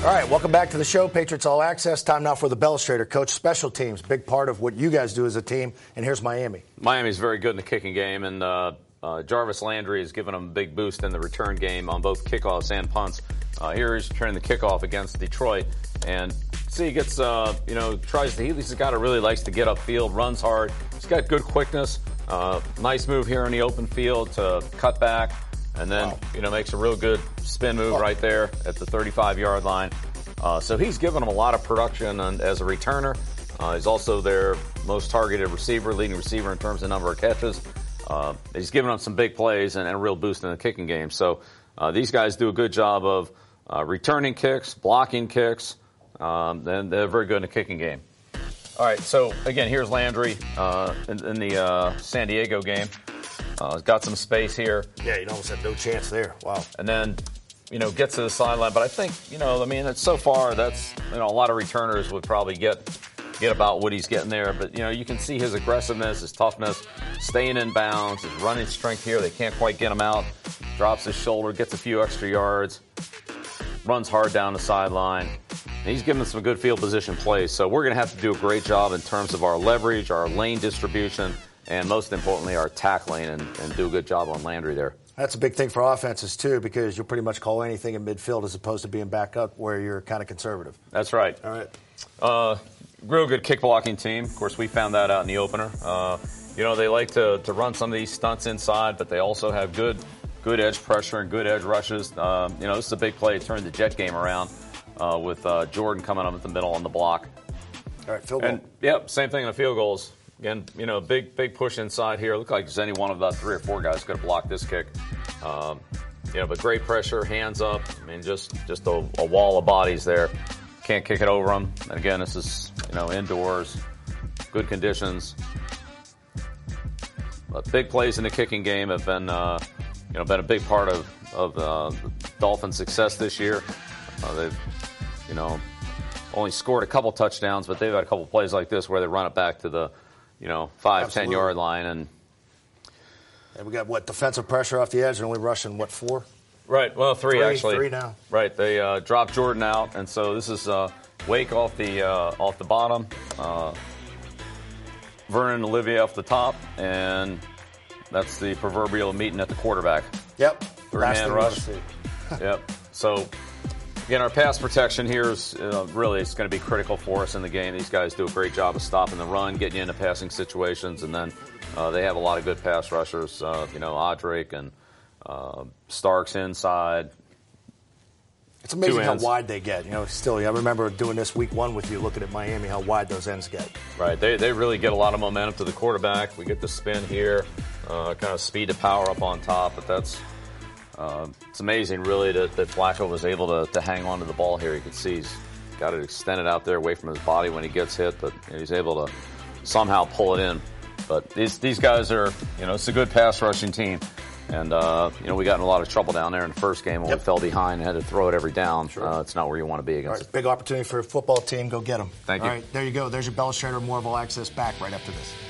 All right, welcome back to the show, Patriots All Access. Time now for the Bellustrator. Coach, special teams, big part of what you guys do as a team. And here's Miami. Miami's very good in the kicking game, and Jarvis Landry has given them a big boost in the return game on both kickoffs and punts. Here he's returning the kickoff against Detroit, and see he gets, he's a guy that really likes to get upfield, runs hard. He's got good quickness. Nice move here in the open field to cut back, and then makes a real good spin move right there at the 35-yard line. So he's given them a lot of production as a returner. He's also their most targeted receiver, leading receiver in terms of number of catches. He's given them some big plays and a real boost in the kicking game. So these guys do a good job of returning kicks, blocking kicks, and they're very good in the kicking game. All right, so again, here's Landry in the San Diego game. He's got some space here. Yeah, he almost had no chance there. Wow. And then, gets to the sideline. But I think, it's so far that's, a lot of returners would probably get about what he's getting there. But, you can see his aggressiveness, his toughness, staying in bounds, his running strength here. They can't quite get him out. Drops his shoulder, gets a few extra yards, runs hard down the sideline. And he's giving us some good field position plays. So we're going to have to do a great job in terms of our leverage, our lane distribution, and most importantly, our tackling, and do a good job on Landry there. That's a big thing for offenses, too, because you'll pretty much call anything in midfield as opposed to being back up where you're kind of conservative. That's right. All right. Real good kick blocking team. Of course, we found that out in the opener. They like to run some of these stunts inside, but they also have good edge pressure and good edge rushes. This is a big play. It turned the Jet game around with Jordan coming up at the middle on the block. All right, field goal. And, yep, same thing in the field goals. Again, big push inside here. Looked like just any one of about 3 or 4 guys could have blocked this kick. But great pressure, hands up. I mean, just a wall of bodies there. Can't kick it over them. And again, this is, indoors, good conditions. But big plays in the kicking game have been, been a big part of the Dolphins' success this year. They've, only scored a couple touchdowns, but they've had a couple plays like this where they run it back to the 5-10 yard line, and we got defensive pressure off the edge, and only rushing 4? Right. Well, 3 actually. 3 now. Right. They dropped Jordan out, and so this is Wake off the bottom, Vernon Olivier off the top, and that's the proverbial meeting at the quarterback. Yep. 3-man rush. Yep. So. Again, our pass protection here is really it's going to be critical for us in the game. These guys do a great job of stopping the run, getting you into passing situations, and then they have a lot of good pass rushers. Audric and Starks inside. It's amazing how wide they get. I remember doing this week 1 with you, looking at Miami, how wide those ends get. Right. They really get a lot of momentum to the quarterback. We get the spin here, kind of speed to power up on top, but that's. It's amazing, really, that Flacco was able to hang on to the ball here. You can see he's got it extended out there away from his body when he gets hit, but he's able to somehow pull it in. But these guys are, it's a good pass rushing team. And, we got in a lot of trouble down there in the first game when we fell behind and had to throw it every down. Sure. It's not where you want to be against it. Big opportunity for a football team. Go get them. Thank you. All right, there you go. There's your Bellustrator. More of All Access back right after this.